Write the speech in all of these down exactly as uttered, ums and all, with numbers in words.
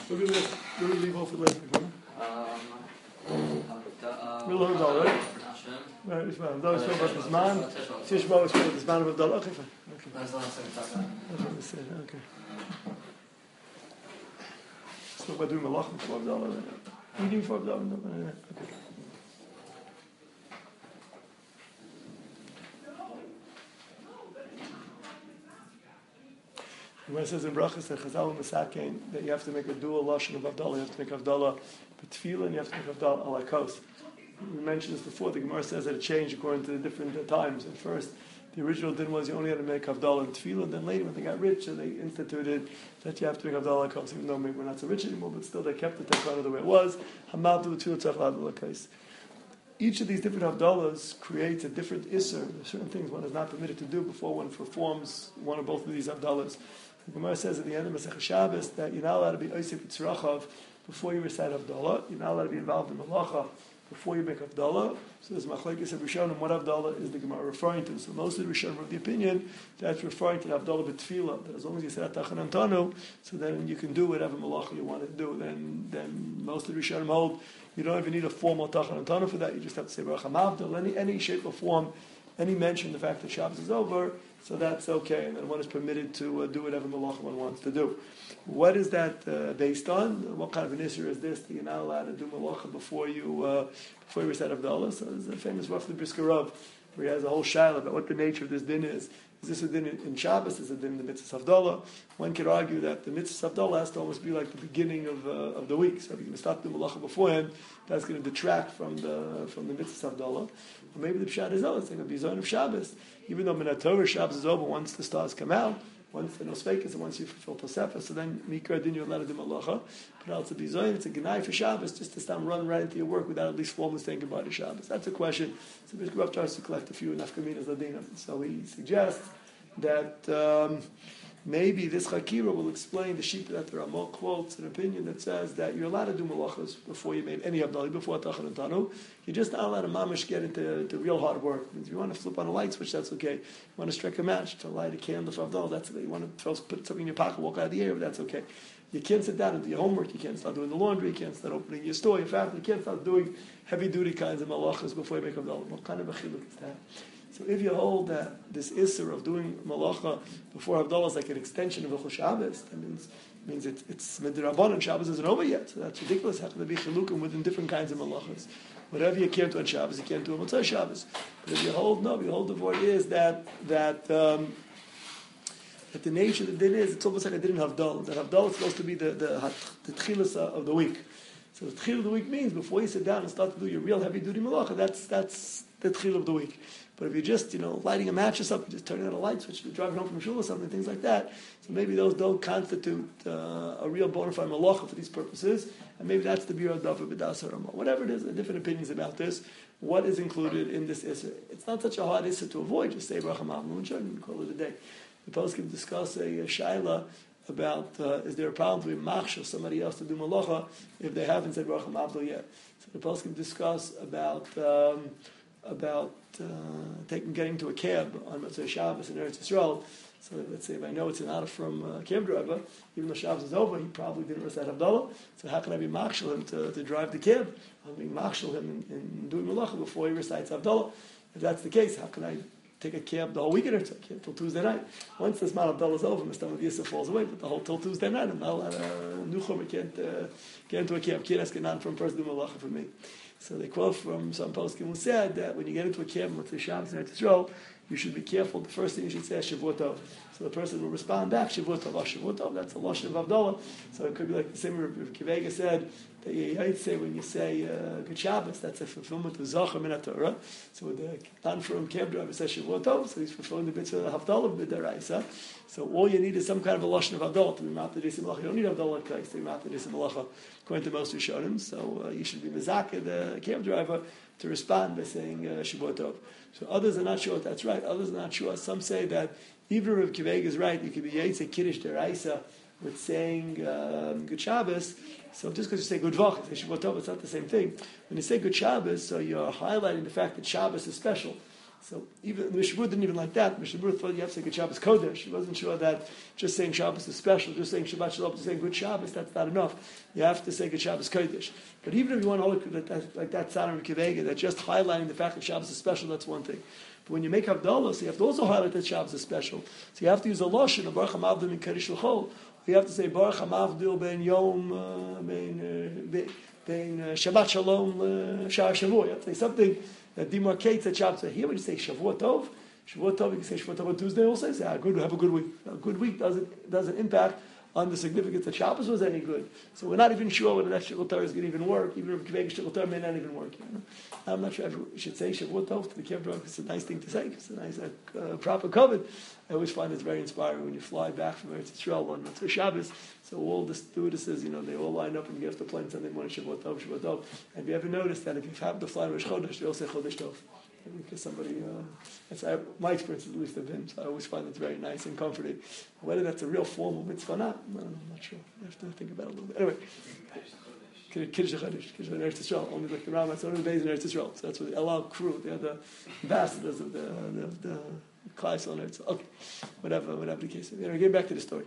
We're going to leave off with later. We'll learn all, right? Right, it's fine. That was for about this man. Tishba was for this man of Abdullah. Okay, fine. Okay. That's what we said. Okay. So we're doing Malach before Abdullah. Eating for Abdullah. Okay. When it says in Brachas that Chazal and Masakein that you have to make a dual lashon of Avdallah, you have to make Avdallah b'tefillah, and you have to make Avdallah alakos. We mentioned this before. The Gemara says that it changed according to the different uh, times. At first, the original din was you only had to make Avdallah and tefillah, and then later when they got rich, so they instituted that you have to make Avdallah alakos, even though maybe we're not so rich anymore, but still they kept the tekana the way it was. Hamavdu tefillah tzach alakos. Each of these different Avdallahs creates a different Isser. There are certain things one is not permitted to do before one performs one or both of these Avdallahs. The Gemara says at the end of Masechah Shabbos that you're not allowed to be Oisef Tzrachav before you recite Avdallah. You're not allowed to be involved in Malacha before you make Avdallah. So there's Machlekes of Rishonim, what Avdallah is the Gemara referring to. So most of the Rishonim are of the opinion that's referring to Avdallah b'tefillah, that as long as you say Atachan Antanu, so then you can do whatever Malacha you want to do. Then then most of the Rishonim hold you don't even need a formal Atachan Antanu for that. You just have to say Baruch HaMavdal, any, any shape or form, any mention the fact that Shabbos is over, so that's okay, and then one is permitted to uh, do whatever malacha one wants to do. What is that uh, based on? What kind of an issue is this that you're not allowed to do malacha before you uh, before you recite Avdallah? So there's a famous roughly Brisker Rav, where he has a whole shaila about what the nature of this din is. Is this a din in Shabbos? Is it a din in the mitzvah Avdallah? One could argue that the mitzvah Avdallah has to almost be like the beginning of uh, of the week. So if you're going to start the malacha beforehand, that's going to detract from the from the mitzvah Avdallah. Or maybe the pshat is oh, it's like a bizon of Shabbos. Even though Minat Torah Shabbos is over, once the stars come out, once the nosfekis, and once you fulfill Tosefah, so then Mikra din you're allowed to do malacha. But also bizon, it's a genai for Shabbos just to stop running right into your work without at least formally saying goodbye to Shabbos. That's a question. So Bishop Rav tries to collect a few nafkaminas ladina. So he suggests that um, maybe this Chakira will explain the sheep that there are more quotes, an opinion that says that you're allowed to do malachas before you made any Avdallah, before Atachan and Tanu. You're just not allowed to mamish get into to real hard work. If you want to flip on a light switch, that's okay. You want to strike a match, to light a candle for Avdallah, that's okay. You want to throw, put something in your pocket, walk out of the air, that's okay. You can't sit down and do your homework, you can't start doing the laundry, you can't start opening your store, your factory, you can't start doing heavy-duty kinds of malachas before you make Avdallah. What kind of a chiluk is that? So if you hold that this Isser of doing malacha before Avdallah is like an extension of Hilchos Shabbos, that means means it's it's midrabanan and Shabbos isn't over yet. So that's ridiculous. How can there be chilukim within different kinds of malachas? Whatever you can't do on Shabbos, you can't do on Motzei Shabbos. But if you hold no, if you hold the void is that that um, that the nature of the din is it's almost like a din of Havdalah. That Havdalah is supposed to be the the the tchilas of the week. So the tchil of the week means before you sit down and start to do your real heavy duty malacha, that's that's the tchil of the week. But if you're just, you know, lighting a match or something, just turning on a light switch, you're driving home from shul or something, things like that, so maybe those don't constitute uh, a real bona fide malacha for these purposes, and maybe that's the Bira Davar B'das Haramah. Whatever it is, there are different opinions about this. What is included in this Isser? It's not such a hard Isser to avoid, just say Baruch HaMavdal and call it a day. The poskim discuss a, a shaila about uh, is there a problem to be machshel somebody else to do malacha if they haven't said Baruch HaMavdal yet. So the poskim discuss about um, about uh, taking getting to a cab on Motzei Shabbos in Eretz Yisrael. So let's say if I know it's an out from a cab driver, even though Shabbos is over, he probably didn't recite Havdalah. So how can I be machshel him to, to drive the cab? I'm being machshel him in, in doing malacha before he recites Havdalah. If that's the case, how can I take a cab the whole weekend or so, until Tuesday night? Once this man Havdalah is over, my stomach Yisra falls away, but the whole till Tuesday night, I'm not allowed to nuchum, can't uh, get into a cab. Can't ask a non-from person to do malacha for me. So they quote from some poskim who said that when you get into a camp with the Shabbos and Eretz Yisrael, you should be careful. The first thing you should say is Shavuot Tov. So the person will respond back, Shavuot Tov, Shavuot Tov, that's a lashon of Avdallah. So it could be like the same Rav Kivega said, that you might say when you say uh, Good Shabbos, that's a fulfillment of Zachar Min HaTorah. So the non-from camp driver says Shavuot Tov, so he's fulfilling the mitzvah of Havdalah b'daraisa. So all you need is some kind of a lashon of Havdalah to be ma'atad isim malacha. You don't need Havdalah to be ma'atad isim malacha, according to most Rishonim. So uh, you should be mezakeh the camp driver to respond by saying uh, Shavuot Tov. So others are not sure if that's right. Others are not sure. Some say that even if Rav Kivega is right, you could be Yitzeh Kiddush deraisa with saying um, Good Shabbos. So just because you say Good Vach, Shavuot Tov, it's not the same thing. When you say Good Shabbos, so you're highlighting the fact that Shabbos is special. So even the Mishabur didn't even like that. Mishabur thought you have to say good Shabbos Kodesh. He wasn't sure that just saying Shabbos is special, just saying Shabbat Shalom, just saying good Shabbos, that's not enough. You have to say good Shabbos Kodesh. But even if you want to hold it that, like that Tzadam and Kivega, that's just highlighting the fact that Shabbos is special, that's one thing. But when you make Havdalah, so you have to also highlight that Shabbos is special. So you have to use a lashon of Baruch HaMavdil min Kaddish L'chol. You have to say Baruch HaMavdil ben Yom uh, ben uh, ben uh, Shabbat Shalom uh, Shar Shavua. You have to say something that demarcates that Shabbos. So here when you say Shavua Tov, Shavua Tov, you can say Shavua Tov on Tuesday also. Say, ah, good, have a good week. A good week doesn't doesn't impact on the significance that Shabbos was any good. So we're not even sure whether that Shikul Torah is going to even work. Even if Kveg Shikul Torah may not even work. You know? I'm not sure if we should say Shavua Tov to the Kiev Drug. It's a nice thing to say. It's a nice, uh, proper covet. I always find it's very inspiring when you fly back from Eretz Yisrael on Motzei Shabbos. So all the stewardesses, you know, they all line up and get off the plane Sunday morning, Shavua Tov, Shavua Tov. And have you ever noticed that if you've had to fly Rosh Chodesh, they all say Chodesh Tov? Because somebody, uh, that's I, my experience at least of him, so I always find it's very nice and comforting. Whether that's a real formal mitzvah or not, I'm not sure. I have to think about it a little bit. Anyway, Kiddush HaChadosh, Kiddush HaChadosh, Eretz Yisrael, only like the Rambam, it's only the days in Eretz Yisrael. So that's what the El Al crew, they're the ambassadors of the the, the Klal Yisrael Eretz Yisrael. Okay, whatever, whatever the case is. Anyway, getting back to the story.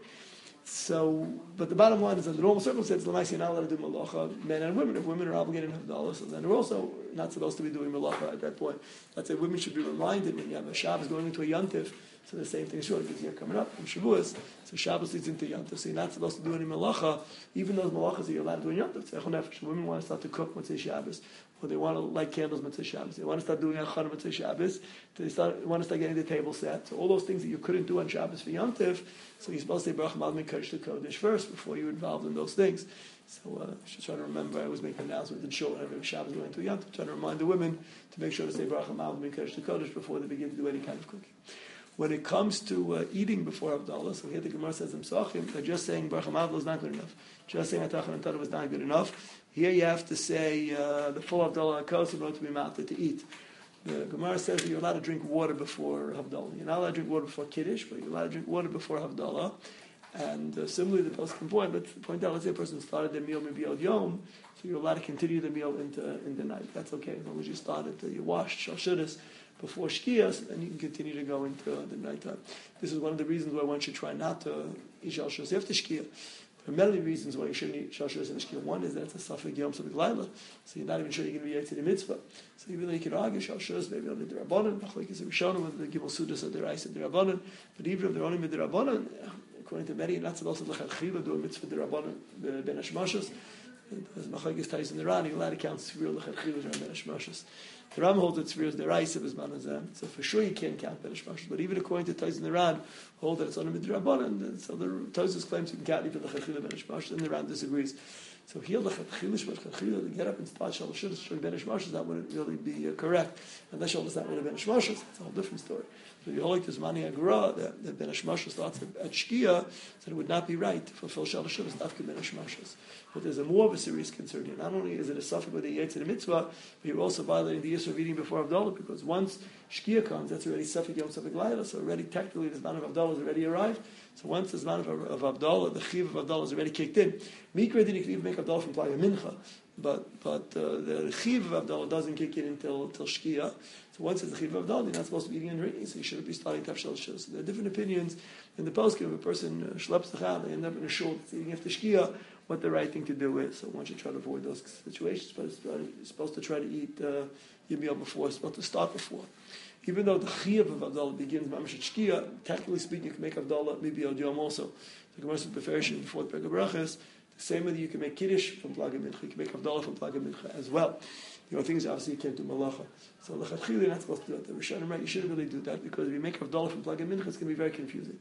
So, but the bottom line is that the normal circumstances, you're not allowed to do malacha, men and women. If women are obligated to have dollars, so then they're also not supposed to be doing malacha at that point. Let's say women should be reminded when you have a Shabbos going into a Yantiv, so the same thing is true, because you're coming up from Shavuos, so Shabbos leads into Yantiv, so you're not supposed to do any malacha, even those malachas that you're allowed to do in Yantiv. So, women want to start to cook Motzei Shabbos, or they want to light candles Motzei Shabbos, they want to start doing Achana Motzei Shabbos, they start, want to start getting the table set. So all those things that you couldn't do on Shabbos for Yantiv, so you're supposed to say Baruch HaMavdil min Kaddish L'Kodesh first before you're involved in those things. So uh, I should try to remember, I always make an announcement in shul whenever Shabbos going to Yantiv, trying to remind the women to make sure to say Baruch HaMavdil min Kaddish L'Kodesh before they begin to do any kind of cooking. When it comes to uh, eating before Havdalah, so here the Gemara says in Psachim that just saying Baruch HaMavdil is not good enough. Just saying Atach and Antara is not good enough. Here you have to say uh, the full Havdalah HaKos in order to be mounted to eat. The Gemara says that you're allowed to drink water before Havdalah. You're not allowed to drink water before Kiddush, but you're allowed to drink water before Havdalah. And uh, similarly, the Poskim point, but point out, let's say a person started their meal maybe al Yom, so you're allowed to continue the meal into in the night. That's okay, as long as you started, uh, you washed Shashudas before Shkia, so then you can continue to go into uh, the nighttime. This is one of the reasons why one should try not to eat Shashudas after Shkia. There are many reasons why you shouldn't eat Shashudas and Shkia. One is that it's a Safek Yom Safek Laila, so you're not even sure you're going to be Yitzhak Mitzvah. So even though you can argue Shashudas, maybe only the Rabbanan, like is a Rishonim with the Gimel Sudas of the Rice and the Rabbanan, but even if they're only with the Rabbanan, according to many, you're not supposed to L'chadchila do a mitzvah the Rabbanan, the Ben Hashmashos. As Machlekes Tais in the Ran, you're allowed to count Sfirah L'chadchila during Ben Hashmashos. The Ram holds that Sfirah is the Rice of his Manazam, so for sure you can't count Ben Hashmashos. But even according to Tais in the Ran, hold that it's only with the Rabbanan, so the Tais claims you can count even L'chadchila Ben Hashmashos, and the Ran disagrees. So here, L'chadchila, L'chadchila, to get up and start Shalosh Shudas during Ben Hashmashos, that wouldn't really be uh, correct, unless you hold that with Ben Hashmashos. It's a whole different story. So you hold like this Mani Agra, that, that Ben Hashmashos starts at, at Shkia, so it would not be right to fulfill Shalosh Shudas, Dafka Ben Hashmashos. But there's a more of a serious concern here. Not only is it a suffix with the Yetz and the Mitzvah, but you're also violating the issue of eating before Havdalah, because once Shkia comes, that's already Safek Yom Safek Laila, so already technically the Zman of Havdalah has already arrived. So once the Zman of, of Havdalah, the Chiv of Havdalah is already kicked in. Mikra didn't even make Havdalah from Playa Mincha, but but uh, the Chiv of Havdalah doesn't kick in until, until Shkia. So once it's the Chiv of Havdalah, you're not supposed to be eating and drinking, so you shouldn't be starting to have Shal Shus. So there are different opinions in the poskim. If a person uh, schleps the Chal, they end up in a shul that's eating after Shkia, what the right thing to do is. So one should try to avoid those situations, but you're supposed to try to eat uh, your meal before, it's supposed to start before. Even though the Chiyuv of Havdalah begins Mamash Shkia, technically speaking, you can make Havdalah maybe al Yom also. The Gemara says Beferish before the Brachas, the same way that you can make Kiddush from Plaga Mincha, you can make Havdalah from Plaga Mincha as well. The only thing is obviously you can't do Malacha. So L'chadchila, you're not supposed to do that. The Rishonim, right, you shouldn't really do that, because if you make Havdalah from Plaga Mincha, it's going to be very confusing.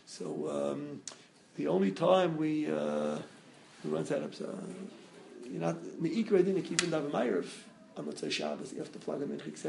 So um, the only time we uh, we run that up, so you're not Me'ikra Dinik, even Dav Ma'irav, on Motzei Shabbos, you have to plug them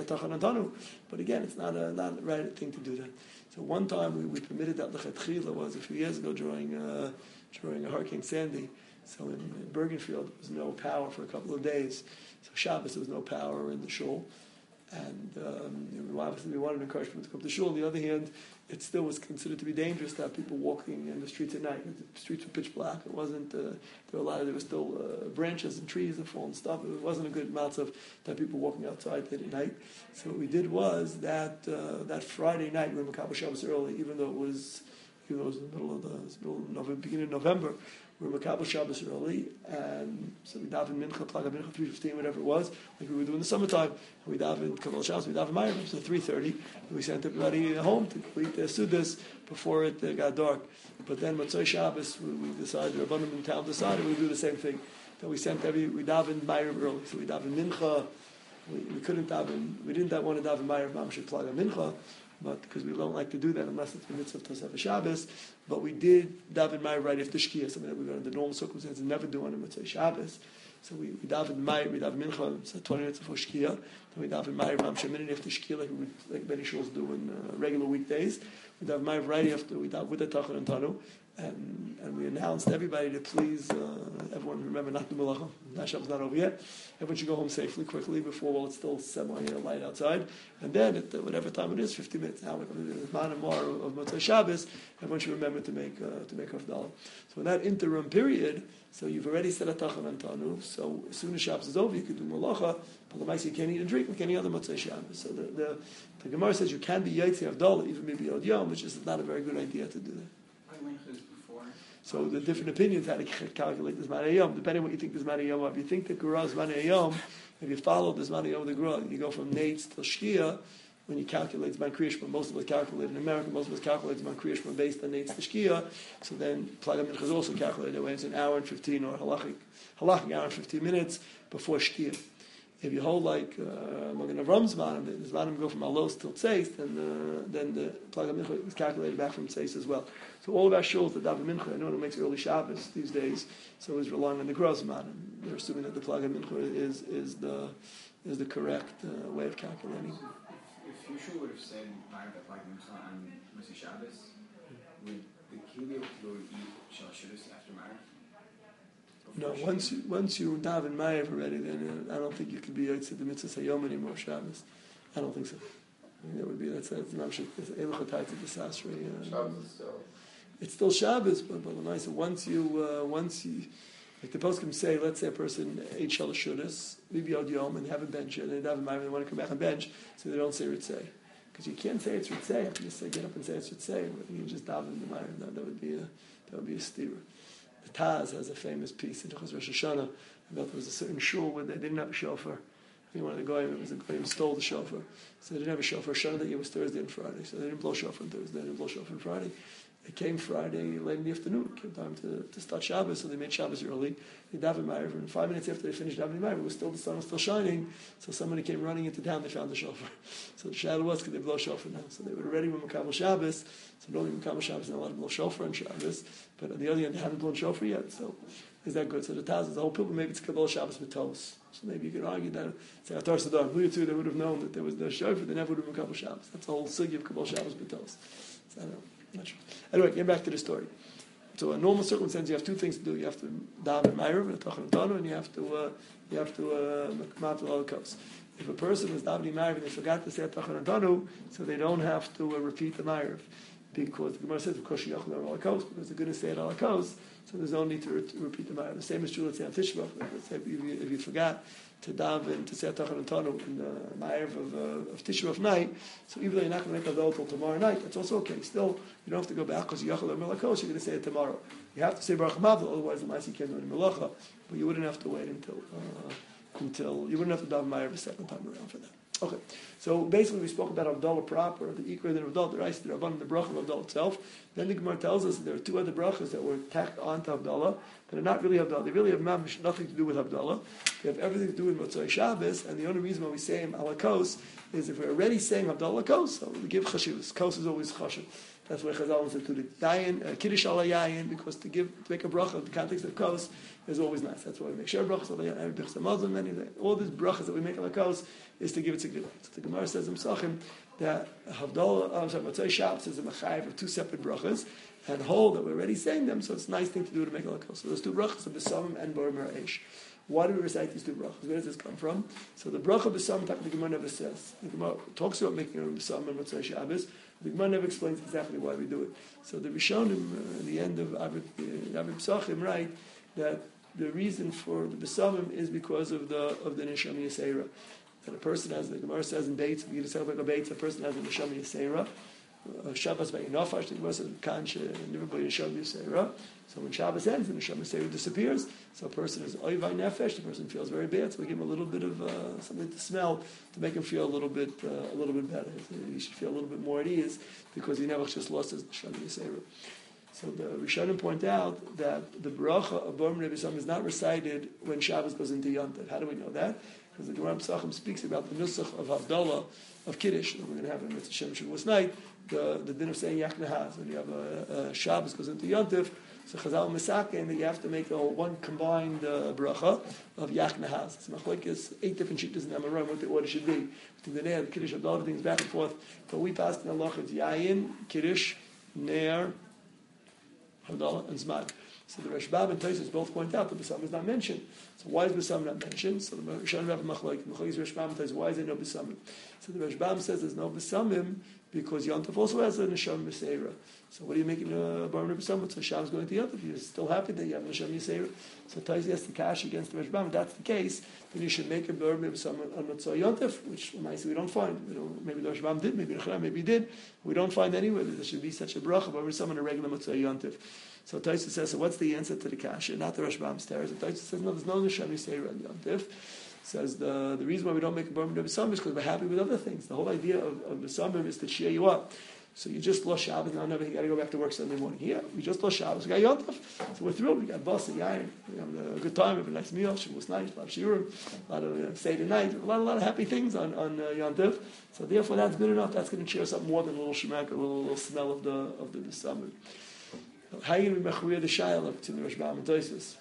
in. But again, it's not a not the right thing to do that. So one time we, we permitted that l'chatchila was a few years ago during uh, during a Hurricane Sandy. So in, in Bergenfield there was no power for a couple of days. So Shabbos there was no power in the shul, And um, you know, obviously we wanted to encourage people to come to shul. On the other hand, it still was considered to be dangerous to have people walking in the streets at night. The streets were pitch black. It wasn't. Uh, there were a lot of. There were still uh, branches and trees and fallen stuff. It wasn't a good amount of to have people walking outside late at night. So what we did was that uh, that Friday night we were in Makabel Shabbos early, even though it was even though it was in the middle of the middle of November, beginning of November. We were Makabel Shabbos early, and so we davened Mincha, Plag Mincha, three fifteen, whatever it was, like we would do in the summertime. And we davened Kabbalah Shabbos, we davened Ma'ariv, so three thirty, and we sent everybody home to complete their Sudas before it uh, got dark. But then Motzei Shabbos, we, we decided, Rabbanim in town decided we'd do the same thing. That we sent every, we davened Ma'ariv early, so we davened Mincha. We, we couldn't daven, we didn't want to daven Ma'ariv, Ma'am should Plag Mincha. But because we don't like to do that unless it's the mitzvah of Tosef Shabbos, but we did daven Ma'ariv right after Shkia, something that we under normal circumstances never do on a Motzei Shabbos. So we, we daven Ma'ariv, we daven Mincha, so twenty minutes before Shkia. Then we daven Ma'ariv Mamshe minute after Shkia, like we like many shuls do in uh, regular weekdays. We daven Ma'ariv right after we daven with the Tachon and Tanu. And, and we announced everybody to please, uh, everyone remember not the Malacha. Hashab's not over yet. Everyone should go home safely, quickly, before while it's still semi-light outside. And then, at the, whatever time it is, fifty minutes, now we're going to do the Man and Mar of Motzei Shabbos, everyone should remember to make uh, to make Havdalah. So in that interim period, so you've already said a Tachan and Tanu, so as soon as Shabbos is over, you can do Malacha, but the you can't eat and drink like any other Motzei Shabbos. So the, the, the Gemara says you can be Yaitzi Havdalah, even maybe Yod Yom, which is not a very good idea to do that. So the different opinions how to calculate this Zman Hayom, depending on what you think this Zman Hayom. If you think the Gura Zman Hayom, if you follow the Zman Hayom of the Gura, you go from Nates to Shkia, when you calculate Zman Kriyashma, most of us calculate in America, most of us calculate Zman Kriyashma based on Nates to Shkia, so then Plag Mincha is also calculated when it's an hour and fifteen, or halachic, halachic hour and fifteen minutes before Shkia. If you hold like uh, Magen Avram's Zmanim, the Zmanim go from Alos till Tzeis, then uh, then the Plag Mincha is calculated back from Tzeis as well. So all of our shuls that daven Mincha, I know it makes early Shabbos these days, so is relying on the Gura Zmanim. They're assuming that the Plag Mincha is is the is the correct uh, way of calculating. If Yeshua would have said that Plag Mincha on Motzei Shabbos, would the king be able to go eat Shalashudis after Ma'ariv? No, once you once you daven Ma'ariv already, then uh, I don't think you can be Yotzei the Mitzvah Hayom anymore Shabbos. I don't think so. I mean, that would be that's that's not sure. It's Eluchatai to the Sasri. Shabbos is still. It's still Shabbos, but but the once you uh, once you like the poskim say, let's say a person ate Shalashudis, maybe Yod Yom, and they have a bench, and they daven Ma'ariv, and they want to come back and bench, so they don't say Ritzei. Because you can't say it's Ritzei. You have to just say, get up and say it's Ritzei. You can just daven the Ma'ariv. That, that would be a that would be a steerer. The Taz has a famous piece in Rosh Hashanah about there was a certain shul where they didn't have a shofar. I think one of the goyim, it was the goyim stole the shofar. So they didn't have a shofar. Shana that year was Thursday and Friday. So they didn't blow shofar on Thursday, they didn't blow shofar on Friday. It came Friday late in the afternoon. It came time to, to start Shabbos, so they made Shabbos early. They davened Ma'ariv, and five minutes after they finished davening Ma'ariv, it was still the sun was still shining. So somebody came running into town. They found the shofar. So the shadow was, could they blow shofar now? So they were ready with Makabel Shabbos. So normally Makabel Shabbos not allowed to blow shofar on Shabbos, but on the other hand, they hadn't blown shofar yet. So is that good? So the Taz is the whole people. Maybe it's Kabbalah Shabbos B'tos. So maybe you could argue that say Atar Sadar, who too, they would have known that there was the shofar. They never would have been Makabel Shabbos. That's the whole sugi of Kabbalah Shabbos B'tos. So I don't know. Not sure. Anyway, get back to the story. So, in normal circumstances, you have two things to do. You have to daven Ma'ariv and Tachan Tanu, and you have to uh, you have to matel uh, Alakos. If a person is davening Ma'ariv and they forgot to say Tachan Tanu, so they don't have to uh, repeat the Ma'ariv, because the Gemara says of course Yachal Alakos, because they're going to say it Alakos, so there's no need to, re- to repeat the Ma'ariv. The same is true. Let's say on Tisha B'av. Let's say if you, if you forgot to daven to say Tachan Tanu in the Ma'ariv of, uh, of Tisha B'av night, so even though you're not going to make Havdalah until tomorrow night, that's also okay. Still, you don't have to go back because Yachal Melakos, you're going to say it tomorrow. You have to say Baruch Hamavdil, otherwise the Ma'asi can't do any Melacha, but you wouldn't have to wait until uh, until you wouldn't have to daven Ma'ariv a second time around for that. Okay, so basically we spoke about Havdalah proper, the Ikra, the Havdalah, the Rice, the Rabban, and the Bracha of Havdalah itself. Then the Gemara tells us that there are two other brachas that were tacked onto Havdalah that are not really Havdalah. They really have mamish, nothing to do with Havdalah. They have everything to do with Motzei Shabbos, and the only reason why we say them alakos is if we're already saying Havdalah kos, so we give chashivus. Kos is always chashiv. That's why Chazal said to the yayin, uh, kiddush ala yayin, because to give to make a bracha in the context of kos is always nice. That's why we make sure brachas ala yayin, every brachas Muslim, many all these brachas that we make ala kos is to give it significance. So the Gemara says in Pesachim that Havdalah, I'm sorry, Motzei Shabbos is a machayev of two separate brachas, and hold that we're already saying them, so it's a nice thing to do to make ala kos. So those two brachas are B'samim and Borim Ha'esh. Why do we recite these two brachas? Where does this come from? So the bracha b'samim, the Gemara never says. The Gemara talks about making a b'samim on Motzei Shabbos. The Gemara never explains exactly why we do it. So the Rishonim, uh, at the end of Avid uh, Psachim, write that the reason for the b'samim is because of the of the neshama yisera. That a person has, the Gemara says in Beitz, you say like a Beitz, a person has a neshama yisera. Shabbos by Inofash, the Gemara says Kanshe and everybody neshama yisera. So when Shabbos ends, the neshama yisera disappears. So a person is oivai nefesh. The person feels very bad. So we give him a little bit of uh, something to smell to make him feel a little bit uh, a little bit better. So he should feel a little bit more at ease because he never just lost his neshama yisera. So the Rishonim point out that the bracha of Bar Mitzvah B'Samim is not recited when Shabbos goes into Yom Tov. How do we know that? Because the Gemara Pesachim speaks about the nusach of Havdalah, of Kiddush, that we're going to have in Mitzvah Shem Shavuos night, the, the din of saying Yak Nahaz. When you have a, a Shabbos goes into Yom Tov, so Chazal Mesake, and that you have to make a one combined uh, bracha of Yak Nahaz. It's machlokes eight different shittas in Amoraim what the order should be. Between the Ner, the Kiddush, Havdalah, things back and forth. But we passed in Allah, it's Yayin, Kiddush, Ner, Havdalah, and Zman. So the Rashbam and Tosfos both point out that B'samim is not mentioned. So why is B'samim not mentioned? So the Rishonim have a machlok. Machlok is Rashbam and Tosfos. Why is there no B'samim? So the Rashbam says there's no B'samim because Yom Tov also has a Neshama Yisera. So what are you making a Bar Mitzvah B'samim? So Shabbos going to Yom Tov. You're still happy that you have a Neshama Yisera. So Tosfos has to cash against the Rashbam. If that's the case, then you should make a Bar Mitzvah B'samim on Motzei Yom Tov, which we don't find. We don't, maybe the Rashbam did, maybe the Chacham, maybe he did. We don't find anywhere that there should be such a bracha Bar Mitzvah on a regular Motzei Yom Tov. So Tosfos says, so what's the answer to the kasha? Not the Rashbam's teres. So Tosfos says, no, there's no Neshama Yisera on Yom Tov. Says the the reason why we don't make a Bar Mitzvah B'samim is because we're happy with other things. The whole idea of, of B'samim is to cheer you up. So you just lost Shabbos, now never you got to go back to work Sunday morning. Here, we just lost Shabbos, we got Yom Tov. So we're thrilled, we got bus and yayin, we have a good time, we have a nice meal, Shavuos night, a lot of shiurim, a lot of uh, Seder night, a lot, a lot of happy things on, on uh, Yom Tov. So therefore that's good enough, that's going to cheer us up more than a little shemak, a little, little smell of the of the B'samim. How are you going to be mechuyah the shayla to the Rashbam and Tosfos?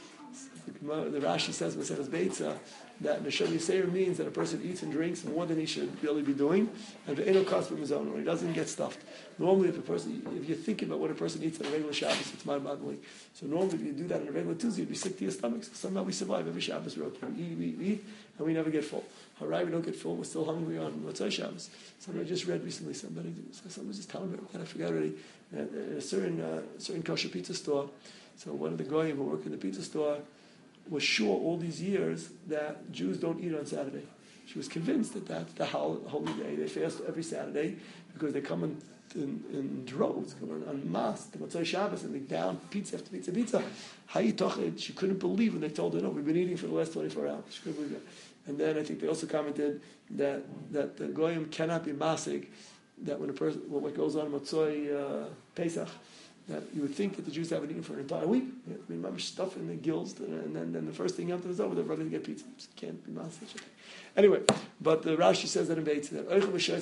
The Rashi says, Maseches Beitza, that Neshama Yisera means that a person eats and drinks more than he should really be doing, and ve'eno kasper mizon, or he doesn't get stuffed. Normally, if a person, if you think about what a person eats on a regular Shabbos, it's mind-boggling. So normally, if you do that on a regular Tuesday, you'd be sick to your stomach. So somehow we survive every Shabbos. We eat, we eat, we eat, and we never get full. Alright, we don't get full. We're still hungry on Motzei Shabbos. Somebody I just read recently. Somebody, someone was just telling me, I forgot already. At a certain, uh, certain kosher pizza store. So one of the goyim who work in the pizza store was sure all these years that Jews don't eat on Saturday. She was convinced that that's the holy day. They fast every Saturday because they come in, in, in droves, come on, en masse, the Motzei Shabbos, and they down pizza after pizza, pizza. She couldn't believe when they told her, no, we've been eating for the last twenty-four hours. She couldn't believe it. And then I think they also commented that, that the goyim cannot be masig, that when a person, well, what goes on in Motzei uh, Pesach, that you would think that the Jews haven't eaten for an entire week. I mean, remember stuff in the gills, and then, then the first thing after is over, they're running to get pizza. It can't be massive. Anyway, but the Rashi says that in Beitz, that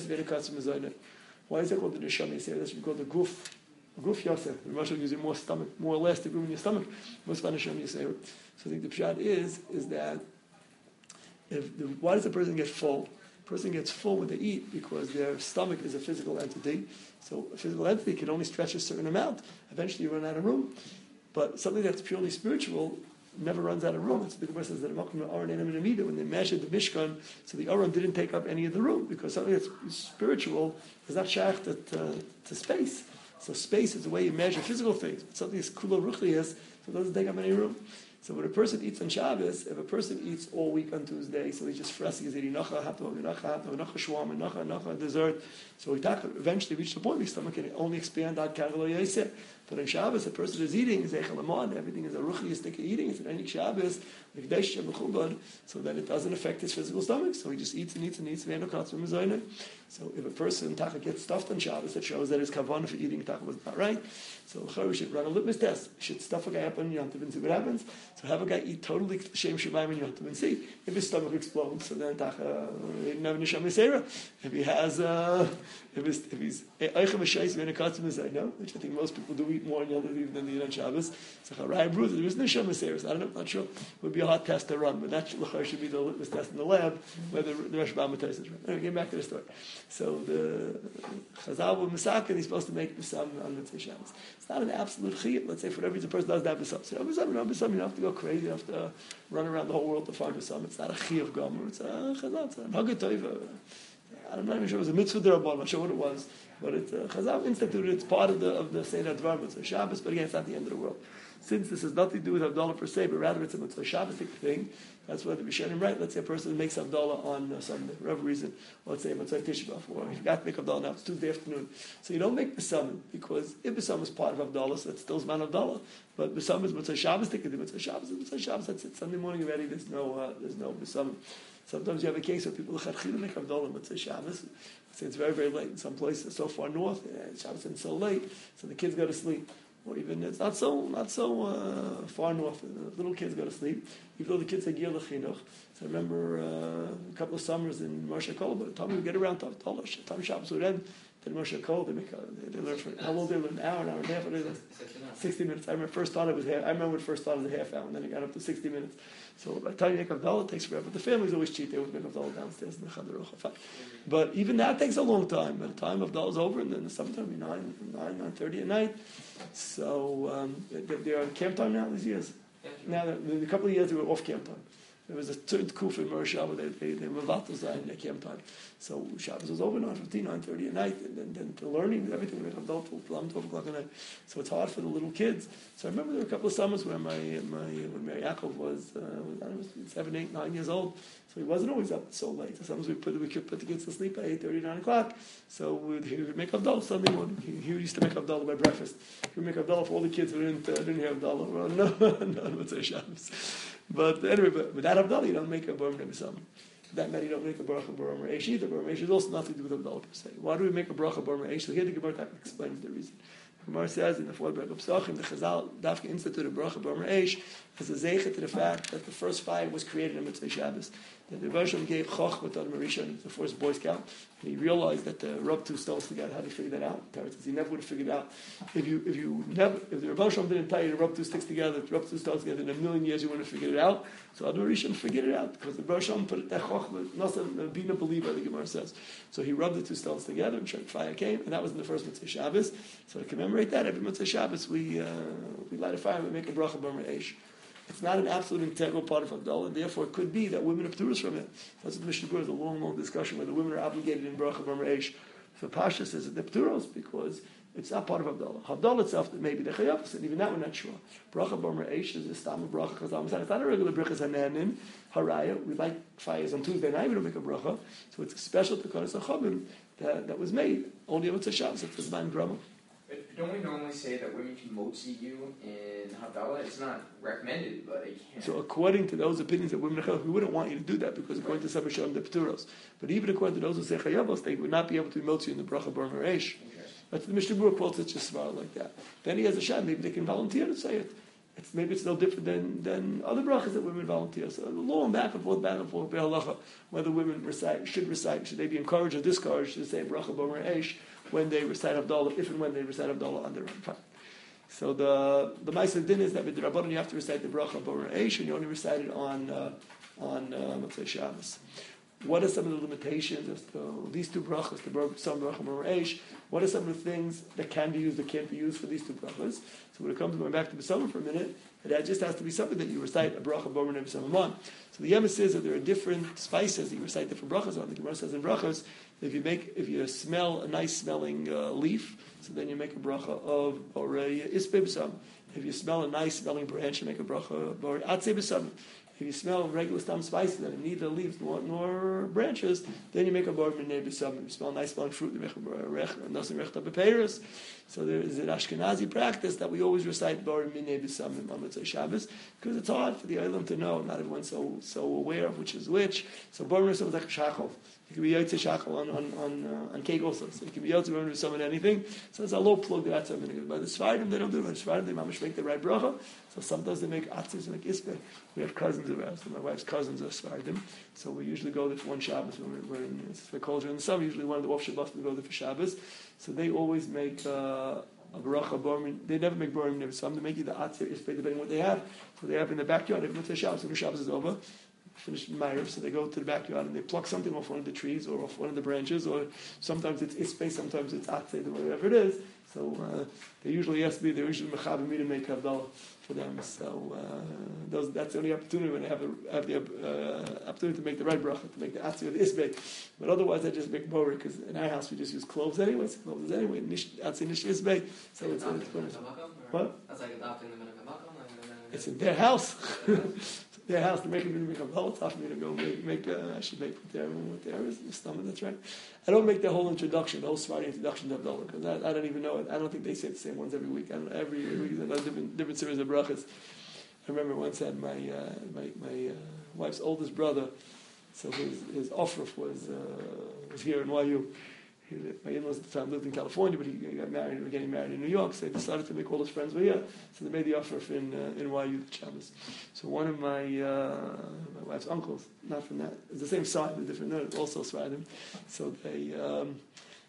why is that called the Neshama Yisera? That should be called the Guf. Guf Yosef. The Rashi gives you more stomach, more elastic room in your stomach. Most of Neshama Yisera. So I think the pshat is, is that if the, why does a person get full? A person gets full when they eat because their stomach is a physical entity. So a physical entity can only stretch a certain amount. Eventually you run out of room. But something that's purely spiritual never runs out of room. That's the Gemara says that when they measured the Mishkan, so the Aron didn't take up any of the room because something that's spiritual is not shaykh to, to, to space. So space is the way you measure physical things. But something that's kula ruchlius, so it doesn't take up any room. So when a person eats on Shabbos, if a person eats all week on Tuesday, so he's just fresh, he's eating nacha, hato, nacha, hato, nacha, shwam, nacha, nacha, dessert. So he eventually reached the point where his stomach can only expand out kagalo yoseh. But on Shabbos, a person is eating, is echel amon, everything is a ruchi, is sticky eating, it's an enik Shabbos, so then it doesn't affect his physical stomach. So he just eats and eats and eats. So if a person taka gets stuffed on Shabbos, that shows that his kavanah for eating taka was not right. So we should run a litmus test. We should stuff a guy up on Yom Tov and see what happens. So have a guy eat totally shem shemayim on Yom Tov and see if his stomach explodes. So then taka he didn't have a neshama yisera. If he has, uh, if, if he's eichem v'sheis v'enakatzim is I know, which I think most people do eat more on Yom Tov than they eat on Shabbos. So Charayim Bruce, there is no Shemeseris. I don't know, not sure. It would be a hot test to run, but that should be the litmus test in the lab whether the Rosh Hashanah test is right. Anyway, getting back to the story. So the Chazal with Misakin, he's supposed to make Bisam on Mitzvah Shabbos. It's not an absolute chiyuv. Let's say for every reason a person doesn't have Bisam. So Bisam, you know, Bisam, you don't have to go crazy. You have to run around the whole world to find Bisam. It's not a chiyuv gomer. It's a Chazal. It's a Hagah Toiva. I'm not even sure it was a mitzvah derabban. I'm not sure what it was, but it's uh, Chazal instituted. It's part of the of the Seder Dvar Mitzvah Shabbos. But again, it's not the end of the world. Since this has nothing to do with Havdalah per se, but rather it's a Mitzvah Shabbos thing. That's why the Rishonim right. Let's say a person makes Havdalah on uh, Sunday, for whatever reason. Or let's say Mitzvah Tisha B'Av, or you got to make Havdalah now. It's Tuesday afternoon, so you don't make Besamim because if Besamim is part of Havdalah, so it's still Zman Havdalah. But Besamim is Mitzvah Shabbos. They can do Mitzvah Shabbos. Mitzvah Shabbos. That's it. Sunday morning already. There's no uh, there's no Besamim. Sometimes you have a case where people make Havdalah Mitzvah Shabbos. Say it's very very late in some places so far north. Yeah, Shabbos is so late, so the kids go to sleep. Or even it's not so not so uh, far north. The little kids go to sleep, even though the kids say Gil Chinuch. So I remember uh, a couple of summers in Moshe Kol, by the time we get around to Tolosh, time Shabbos would end. Then Moshe Kol, they make a, they, they learn for how long they learn an hour, an hour and a half, or sixty minutes. I remember first thought it was half, I remember when it first thought it was a half hour, and then it got up to sixty minutes. So by the time you make Havdalah, it takes forever. But the families always cheat; they always make Havdalah downstairs in the Chadarocha. But even that takes a long time. By the time Havdalah is over, and then the summertime will be nine, nine, nine thirty at night. So um, they, they're on camp time now these years. Now, the, a couple of years they were off camp time. There was a certain kuf in Moshe where they, they, they were vatos in their camp time. So Shabbos was over nine fifteen, nine thirty at night, and then, then the learning, everything, we had twelve o'clock at night. So it's hard for the little kids. So I remember there were a couple of summers where my, my when Mary Yaakov was, uh, was, I don't know, seven, eight, nine years old. So he wasn't always up so late. So sometimes we put we could put the kids to sleep at eight thirty, nine o'clock. So we would, he would make Havdalah Sunday morning. He, he used to make Havdalah by breakfast. He would make Havdalah for all the kids who didn't, uh, didn't have Havdalah. Well, no, no, no, it's Shabbos. But anyway, but without Havdalah, you don't make a Bar Mitzvah. For that matter, you don't make a bracha Bar Eish either. Bar Eish is also nothing to do with Havdalah per se. Why do we make a bracha Bar Eish? So here the Gemara explains the reason. The Gemara says in the fourth bracha of Pesachim, the Chazal Dafka instituted a bracha Bar Eish as a zeicha to the fact that the first fire was created in Mitzvah Shabbos. That the Rosh gave Choch with Adam Rishon, the first Boy Scout, and he realized that to rub two stones together, how do you figure that out? Tarot says he never would have figured out. If you, if you never, if the Rosh didn't tell you to rub two sticks together, to rub two stones together, in a million years you wouldn't have figured it out. So Adam Rishon figured it out because the Rosh put it that Choch, Nasa being a believer, the Gemara says. So he rubbed the two stones together, and fire came, and that was in the first Mitzvah Shabbos. So to commemorate that, every Mitzvah Shabbos we uh, we light a fire and we make a bracha Bar Eish. It's not an absolute integral part of Havdalah, and therefore it could be that women are p'turos from it. That's what the Mishnah Berurah is a long, long discussion whether women are obligated in bracha Bar Eish. So Pasha says that they're p'turos because it's not part of Havdalah. Havdalah itself, maybe they're chayavos, and even that we're not sure. Bracha Bar Eish is a stam of bracha chazal. It's not a regular bracha zananin haraya. We light fires on Tuesday night. We don't make a bracha, so it's a special tekanos achabim that that was made only on Mitzvah Shabbos. It's a zman grama. But don't we normally say that women can motzi you in Havdalah? It's not recommended, but it can. So according to those opinions that women are we wouldn't want you to do that because according to some Rishonim they're p'turos. But even according to those who say chayavos, they would not be able to be motzi in the bracha Bar Eish. But the Mishnah Berurah quotes it just smart like that. Then he has a shot. Maybe they can volunteer to say it. It's, maybe it's no different than, than other brachas that women volunteer. So long back and forth, back and forth, halacha, whether women recite, should recite, should they be encouraged or discouraged to say bracha Bar Eish when they recite Havdalah, if and when they recite Havdalah on their own. So the the Ma'aseh din is that with the Rabbanon you have to recite the bracha Bar Eish, and you only recite it on uh, on uh, let's say Shabbos. What are some of the limitations of the, these two brachas, the some bracha Bar Eish? What are some of the things that can be used, that can't be used for these two brachas? So when it comes to going back to B'Samim for a minute, it just has to be something that you recite a bracha Bar B'Samim on. So the Yemen says that there are different spices that you recite different brachas on. The Gemara says in brachas, if you make, if you smell a nice smelling uh, leaf, so then you make a bracha of or ispe b'samim. If you smell a nice smelling branch, you make a bracha of or atzei b'samim. If you smell regular stam spices that neither leaves nor, nor branches, then you make a bar minei b'samim. If you smell nice smelling fruit, you make a rech nothing rech b'peiros. So there is an Ashkenazi practice that we always recite bar minei b'samim on Mitzvah Shabbos because it's hard for the Olam to know. Not everyone's so so aware of which is which. So bar minei b'samim is like a shachov. You can be Yotze Shachal on on on, uh, on cake also. So you can be Yotze Bar Mitzvah on anything. So it's a low plug that that's something good. But the Sfardim they don't do it. By the Sfardim they mamish make the right bracha. So sometimes they make atzis and make ispe. We have cousins of ours. So my wife's cousins are Sfardim. So we usually go there for one Shabbos when we're, we're in for culture in the summer. Usually one of the off Shabbos we go there for Shabbos. So they always make uh, a bracha borim. They never make borim never. Some they make either atzir isbei depending on what they have. So they have in the backyard. Every Motzei Shabbos, when the Shabbos is over, finish Ma'ariv, so they go to the backyard and they pluck something off one of the trees or off one of the branches, or sometimes it's isbei, sometimes it's atzir, whatever it is. So uh, they usually ask me. They usually mechaber me to make havdalah for them. So uh, those, that's the only opportunity when I have, a, have the uh, opportunity to make the right bracha, to make the atzir or the isbei. But otherwise, I just make borer, because in our house we just use cloves anyway. So cloves anyway, atzir nish isbei. So it's, it's, it's what? That's like adopting the minhag hamakom. It's in their house. Their house to make it make a whole tough for me to go make, make uh, I should make what there what there is in the stomach. That's right. I don't make the whole introduction, the whole Sephardi introduction to Havdalah, because I, I don't even know it. I don't think they say the same ones every week. I don't, every week there's a different different series of brachas. I remember once I had my uh, my my uh, wife's oldest brother, so his his ofruf was uh, was here in Y U. He, my in-laws at the time lived in California, but he got married, or getting married in New York, so they decided to make all his friends were here. So they made the offer in uh, in Y U Shabbos. So one of my uh, my wife's uncles, not from that, it's the same side, but different, no, also Sfardim. So they, um,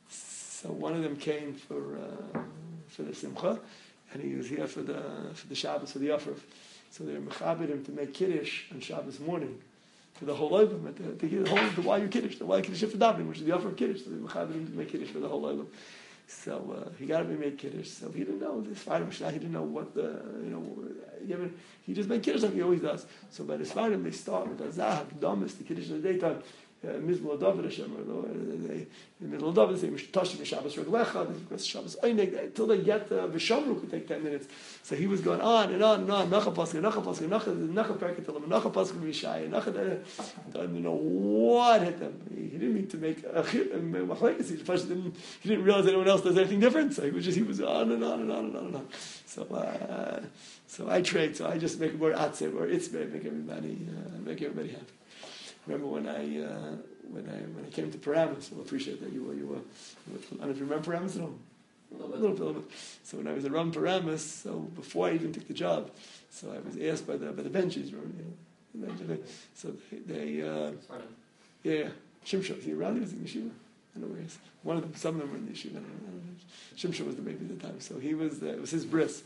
so one of them came for uh, for the Simcha, and he was here for the for the Shabbos, for the offer. So they mechabed him to make kiddush on Shabbos morning. For the whole olam, the, the, the whole the why you kiddush, the why kiddush for davening, which is the offer of kiddush. So they mechabed him to make kiddush for the whole olam. So uh, he got up and made kiddush. So he didn't know this Sfardim. He didn't know what the you know. He, ever, he just made kiddush like he always does. So by the Sfardim they start with the zah, the damas, the kiddush in the daytime. Mizmor David Hashem, or in the middle of David, they say Tashim Shabbos Reglecha, because Shabbos Einig, until they get uh, Vishamru could take ten minutes. So he was going on and on and on. Nacha Pasuk, Nacha Pasuk, Nacha Nacha Perketel, Nacha Pasuk Vishai, Nacha. I don't know what hit them. He, he didn't mean to make a machlekes. He just didn't. He didn't realize anyone else does anything different. So he was just he was on and on and on and on and on. So uh, so I trade. So I just make a word atzeh or itzbeh, make everybody uh, make everybody happy. Remember when I uh, when I when I came to Paramus? I'll appreciate that you were you were. I don't know if you remember Paramus at all. A little bit. A little bit, a little bit. So when I was at Ram Paramus, so before I even took the job, so I was asked by the by the benches, you know, the benches, so they, they uh, yeah, Shimshon, is he around? He was in yeshiva. I don't know where he is. One of them, some of them were in the yeshiva. I don't know. Shimshon was the baby at the time, so he was. Uh, it was his bris.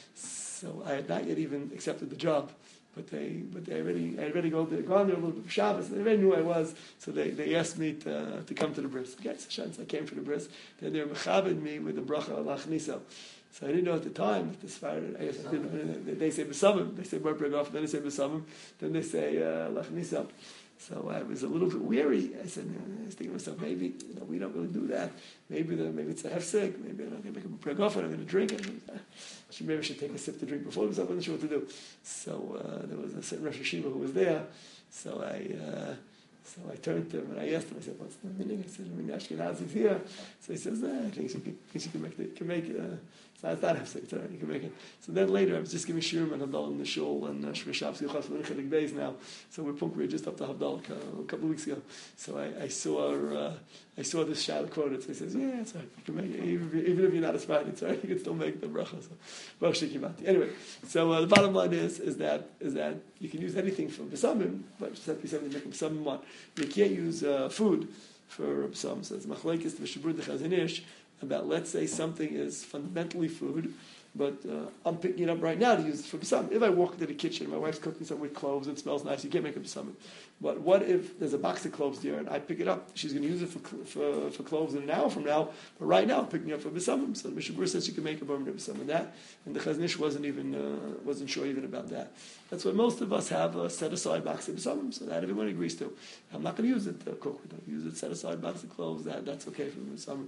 So I had not yet even accepted the job. But they, but they already, I already go there, gone there a little bit for Shabbos. They already knew I was, so they, they asked me to, to come to the bris. Yes, chance I came for the bris. Then they were mechabed me with the bracha lachniso. So I didn't know at the time that this fire. I guess I didn't. They say besavim. They say bar off. Then they say besavim. Then they say uh, lachniso. So I was a little bit weary. I said, I was thinking to myself, maybe you know, we don't really do that. Maybe the, maybe it's a hefsek. Maybe I'm going to make a preg off and I'm going to drink it. Maybe I should take a sip to drink before, because I wasn't sure what to do. So uh, there was a certain Rosh Hashiva who was there. So I uh, so I turned to him and I asked him. I said, "What's the meaning?" I said, "I mean, Ashkenazi's here." So he says, nah, "I think you can, you can make it. You can make it." Uh, It's not hefsek, it's all right, you can make it. So then later, I was just giving shiurim and Havdalah in the shul, and Shmei Shabbos Yuchas L'Nichelik Beis now. So we're we were just up to Havdalah a couple of weeks ago. So I, I saw uh, I saw this shayla quoted. So he says, "Yeah, it's all right. You can make it, even, even if you're not a Sephardi, it's all right. You can still make the bracha." So, Baruch Shekivati. Anyway, so uh, the bottom line is is that is that you can use anything for besamim, but just have to be something to make besamim one. You can't use uh, food for besamim. So it's machlekes to V'shabur the Chazon Ish about, let's say something is fundamentally food, but uh, I'm picking it up right now to use it for besamim. If I walk into the kitchen, my wife's cooking something with cloves, it smells nice, you can't make a besamim. But what if there's a box of cloves there and I pick it up? She's going to use it for for, for cloves in an hour from now, but right now I'm picking it up for besamim. So the Mishabur says you can make a bar mitzvah besamim that, and the Chazon Ish wasn't even uh, wasn't sure even about that. That's what most of us have, a set aside box of besamim, so that everyone agrees to. I'm not going to use it to cook. We don't use it set aside box of cloves. That that's okay for besamim.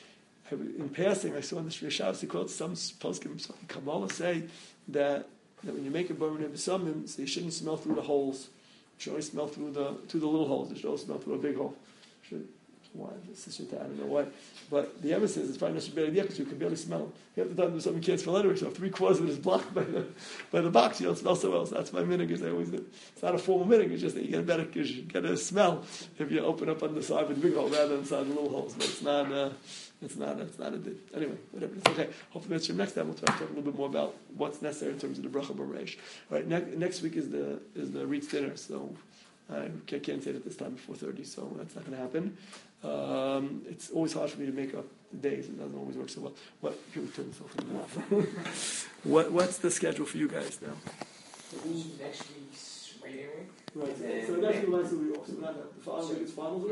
In passing, I saw in the Shmei Shabbos, he quotes some poskim, some Kabbalah say that, that when you make a bar mitzvah besamim, so you shouldn't smell through the holes. You should only smell through the through the little holes. You should only smell through a big hole. Should, why? This is shit, I don't know why. But the evidence is it's probably not a bad idea because you can barely smell them. You have to time do something you can't smell anyway. So if three quarters of it is blocked by the by the box, you don't smell so well. So that's my minhag. Is I always do. It's not a formal minhag. It's just that you get a better, you get a smell if you open up on the side with the big hole rather than inside the little holes. But it's not. Uh, It's not, it's not a did. Anyway, whatever. It's okay. Hopefully, that's your next time. We'll try to talk a little bit more about what's necessary in terms of the bracha b'reish. All right. Ne- next week is the is the Reitz dinner. So I can't say it at this time before thirty, so that's not going to happen. Um, it's always hard for me to make up the days. It doesn't always work so well. What? Here we turn this off. What? What's the schedule for you guys now? Next week's waiting week. Right. So, so next week Wednesday we also not the following week is finals.